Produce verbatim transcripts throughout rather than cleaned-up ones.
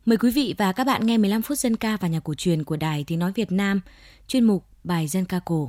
Mời quý vị và các bạn nghe mười lăm phút dân ca và nhạc cổ truyền của Đài Tiếng Nói Việt Nam, chuyên mục Bài dân ca cổ.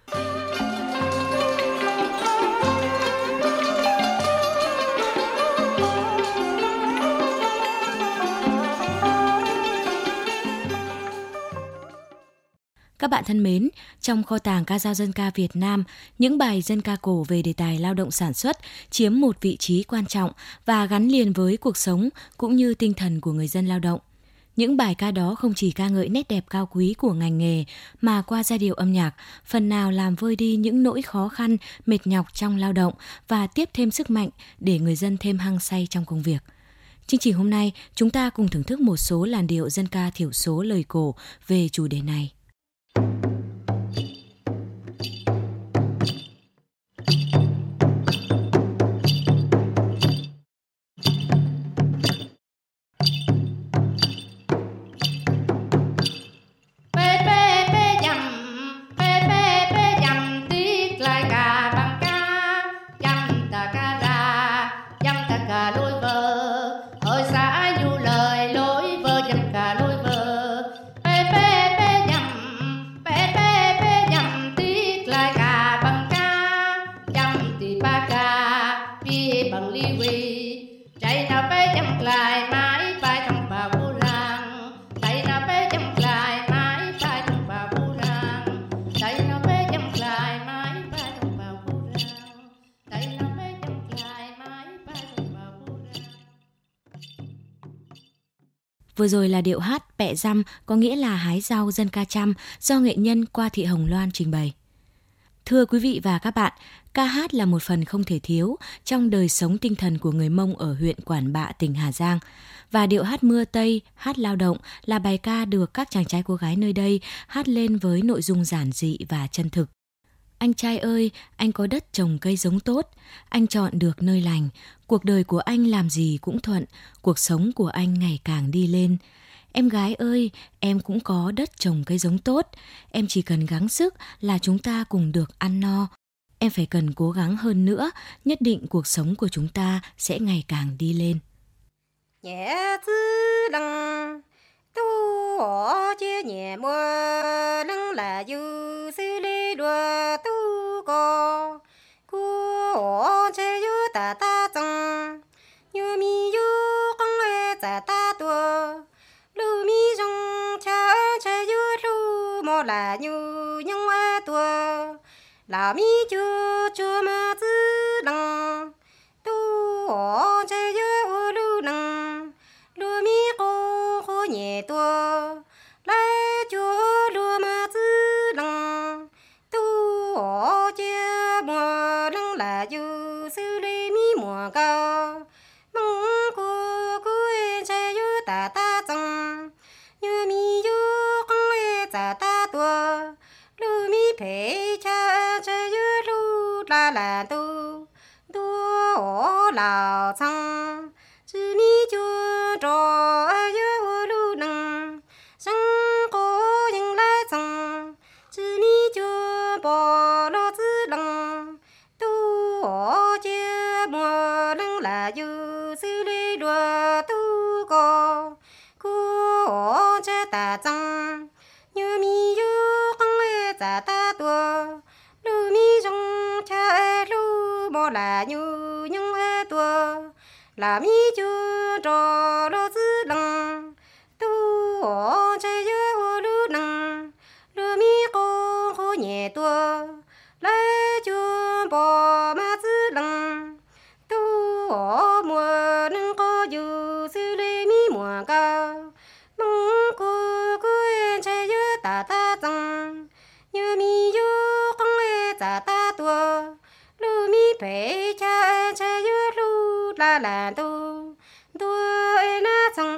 Các bạn thân mến, trong kho tàng ca dao dân ca Việt Nam, những bài dân ca cổ về đề tài lao động sản xuất chiếm một vị trí quan trọng và gắn liền với cuộc sống cũng như tinh thần của người dân lao động. Những bài ca đó không chỉ ca ngợi nét đẹp cao quý của ngành nghề mà qua giai điệu âm nhạc, phần nào làm vơi đi những nỗi khó khăn, mệt nhọc trong lao động và tiếp thêm sức mạnh để người dân thêm hăng say trong công việc. Chương trình hôm nay, chúng ta cùng thưởng thức một số làn điệu dân ca thiểu số lời cổ về chủ đề này. Vừa rồi là điệu hát Pẹ Dăm, có nghĩa là hái rau dân ca Chăm, do nghệ nhân Qua Thị Hồng Loan trình bày. Thưa quý vị và các bạn, ca hát là một phần không thể thiếu trong đời sống tinh thần của người Mông ở huyện Quản Bạ, tỉnh Hà Giang. Và điệu hát Mưa Tây, hát lao động là bài ca được các chàng trai cô gái nơi đây hát lên với nội dung giản dị và chân thực. Anh trai ơi, anh có đất trồng cây giống tốt, anh chọn được nơi lành, cuộc đời của anh làm gì cũng thuận, cuộc sống của anh ngày càng đi lên. Em gái ơi, em cũng có đất trồng cây giống tốt, em chỉ cần gắng sức là chúng ta cùng được ăn no. Em phải cần cố gắng hơn nữa, nhất định cuộc sống của chúng ta sẽ ngày càng đi lên. Nhẹ tư lăng, tu ở chia nhẹ mưa lăng là dư sư lê đùa tu co. Cô ở chế dư ta ta tăng, như mi dư con ê ta ta tua. Lưu mi trong cha chế dư lưu mò là như những ê tua. Là mi chưa chưa mà tư lăng, tu ở chế dư ở lưu lăng. Lưu mi cô khô nhẹ tua, lại chúa lưu mà tư lăng. Tu ở chế mùa lăng là dư sư lê mi mùa cao. Mong cô cô ê chế dư ta ta tăng, như mi dư con ê ta ta tua. Lưu mi phê cha chế dư lưu la là tu, tu ở lào tăng. Chứ mi chúa trò dư ở lưu nâng, sang cô những lá tăng. Chứ mi chúa bỏ lo tư lăng, tu ở chia mùa lăng là dư sư lê đùa tu co. Cô ở chế ta tăng, như mi dư con ê ta ta tua. Lưu mi trong cha ê lưu bỏ là như những ê tua. Là mi chúa trò lo tư lăng, tu ở chế dư ở lưu nâng. Lưu mi cô khô nhẹ tua, lại chúa bỏ mà tư lăng. Tu ở mùa nâng có dư sư lê mi mùa cao. Mong cô cô ê chế dư ta ta tăng, như mi dư con ê ta ta tua. Lưu mi phê cha chế dư lưu la là tu, tu ê na tăng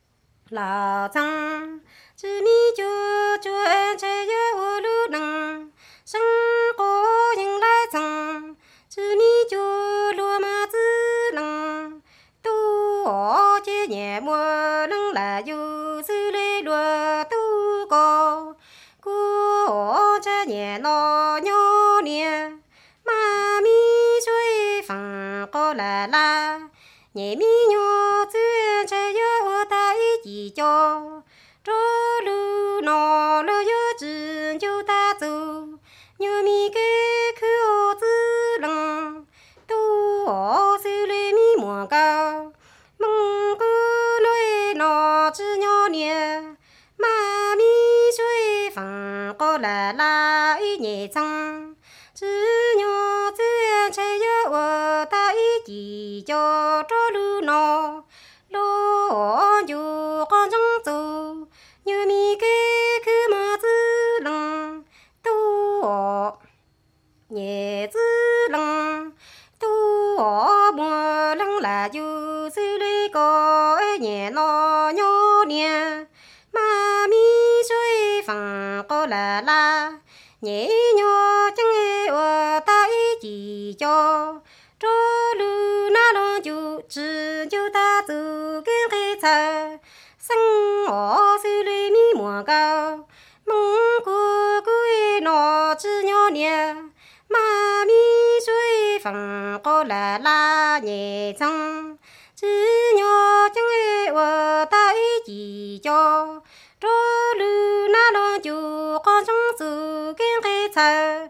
là tăng. Chứ mi chúa chúa ê chế dư ở lưu nâng, sang cô những lá tăng. Chứ mi chúa lưu mà tư lăng, tu ở chế nhẹ mùa lăng là dư sư lê đùa tu co. Cô ở chế nhẹ nó nhô nè, mà mi suy phẳng có là la. Nhẹ mi nhô tư chế dư ở ta ý chỉ cho trô lưu nọ lưu yo chữ châu ta châu như mi kê khứ ô tư lăng tu ô sư lê mi mùa cao mong cứ nói nọ chữ nhỏ nè mà mi suy phẳng có là la ý nhẹ chăng chữ nhỏ chữ chạy yo ở ta ý chỉ cho trô lưu nọ lô dù con trong tù như mi kê cứ mà tư lăng tu ở nhẹ tư lăng tu ở mùa lăng là dù sư lý có nhẹ nó nhỏ nè mà mi suy phẳng có là la nhẹ nhỏ chẳng nghe ở ta ý chỉ cho trô lưu na lo dù chữ châu ta từ kiến cây thơ sinh ở sư lý mi mùa cao mong cô cuối nọ chữ nhỏ nè mà mi suy phẳng có là la nhẹ chăng chữ nhỏ chẳng nghe ở ta ý chỉ cho trô lưu na lo dù con trong từ kiến cây thơ.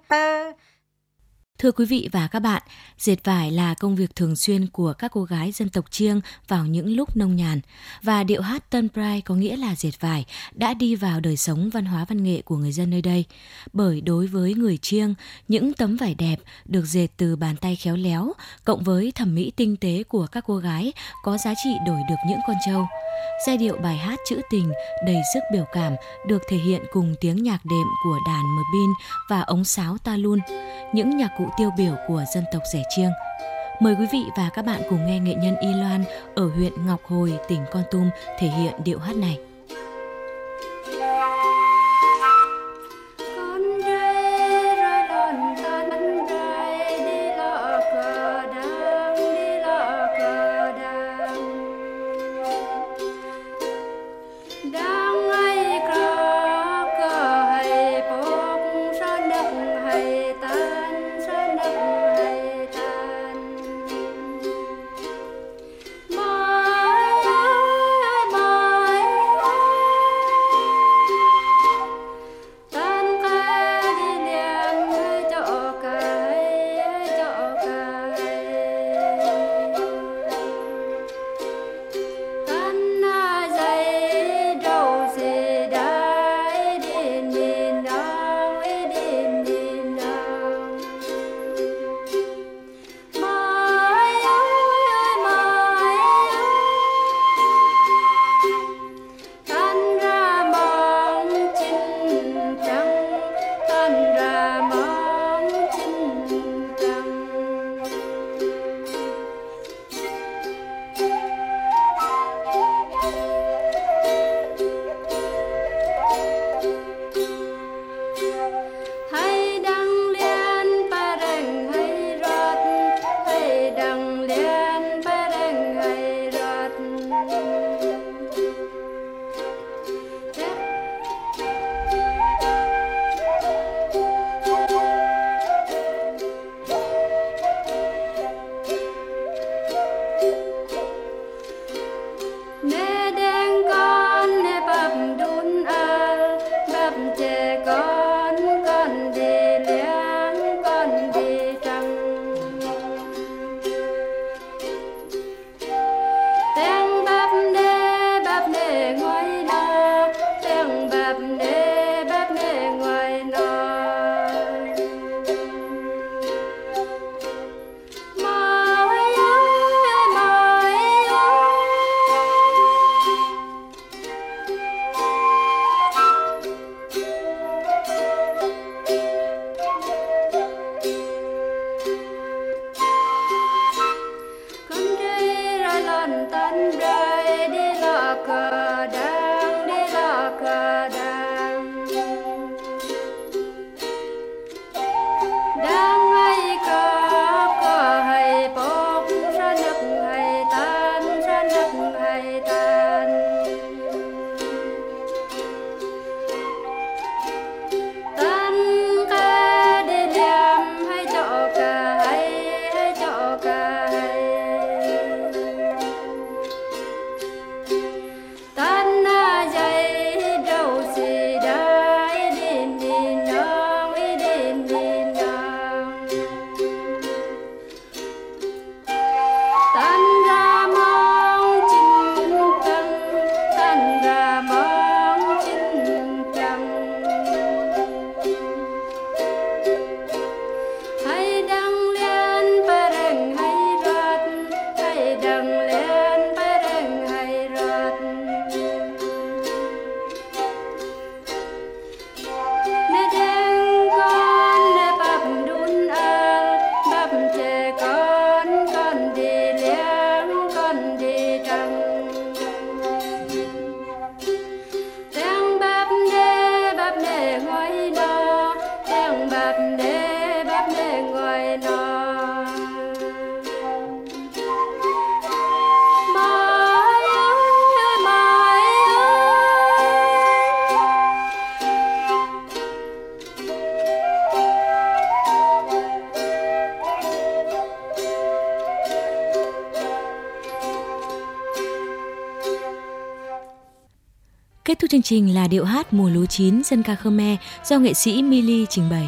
Thưa quý vị và các bạn, dệt vải là công việc thường xuyên của các cô gái dân tộc Chiêng vào những lúc nông nhàn, và điệu hát Tân Prai có nghĩa là dệt vải đã đi vào đời sống văn hóa văn nghệ của người dân nơi đây. Bởi đối với người Chiêng, những tấm vải đẹp được dệt từ bàn tay khéo léo cộng với thẩm mỹ tinh tế của các cô gái có giá trị đổi được những con trâu. Giai điệu bài hát trữ tình đầy sức biểu cảm được thể hiện cùng tiếng nhạc đệm của đàn mờ bin và ống sáo ta lun, những nhạc cụ tiêu biểu của dân tộc Dẻ Chiêng. Mời quý vị và các bạn cùng nghe nghệ nhân Y Loan ở huyện Ngọc Hồi, tỉnh Kon Tum thể hiện điệu hát này. Tan Kết thúc chương trình là điệu hát mùa lúa chín dân ca Khmer do nghệ sĩ Mili trình bày.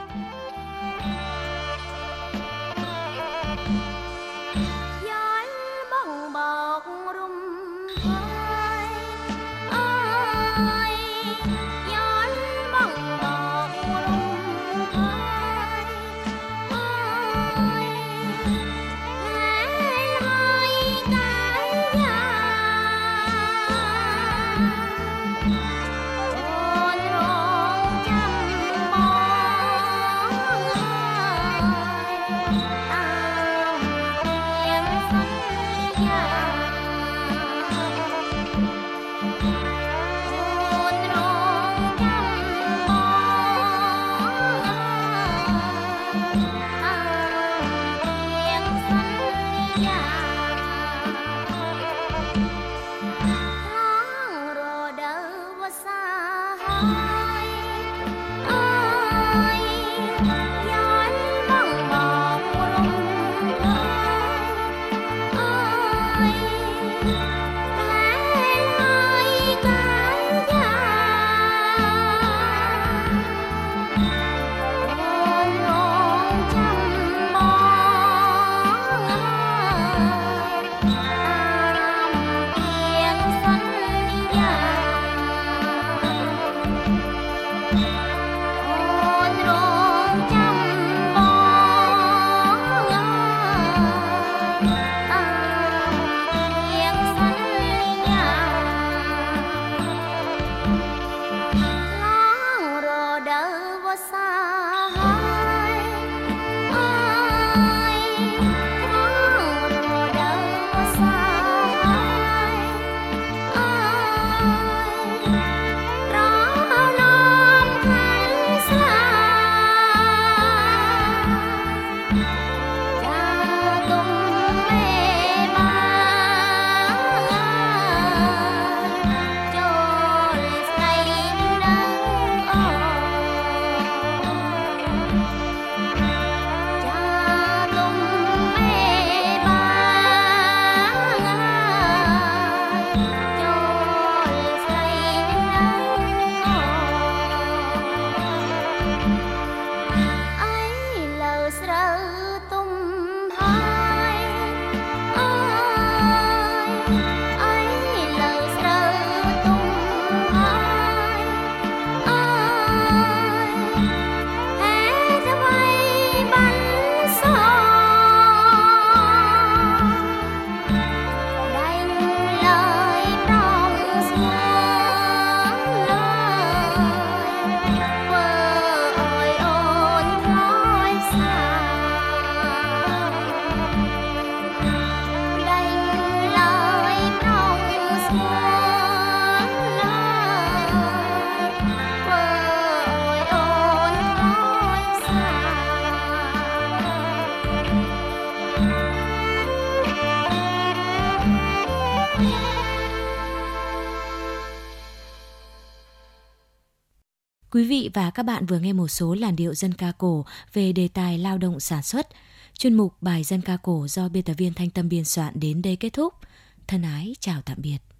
Quý vị và các bạn vừa nghe một số làn điệu dân ca cổ về đề tài lao động sản xuất. Chuyên mục bài dân ca cổ do biên tập viên Thanh Tâm biên soạn đến đây kết thúc. Thân ái chào tạm biệt.